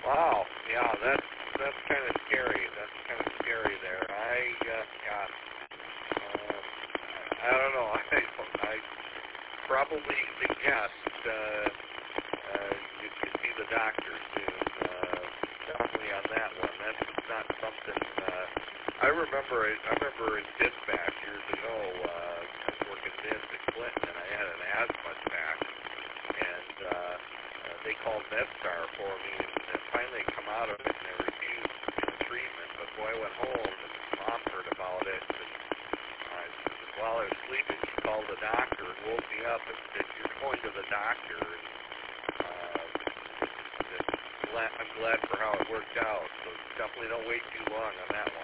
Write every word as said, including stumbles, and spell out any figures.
Wow. Yeah, that's that's kind of scary. That's kind of scary there. I uh, yeah. Uh, I don't know. I I probably suggest uh, uh, you, you see the doctor soon. Uh, definitely on that one. That's not something. Uh, I remember. I remember in dispatch years ago. Uh, I was working this at Clinton, and I had an asthma attack, and uh, uh, they called MedStar for me, and, and finally come out of it, and they refused to do treatment. But boy, I went home, and Mom heard about it, and I, while I was sleeping, she called the doctor and woke me up and said, "You're going to the doctor." And uh, I'm glad, I'm glad for how it worked out. So definitely don't wait too long on that one.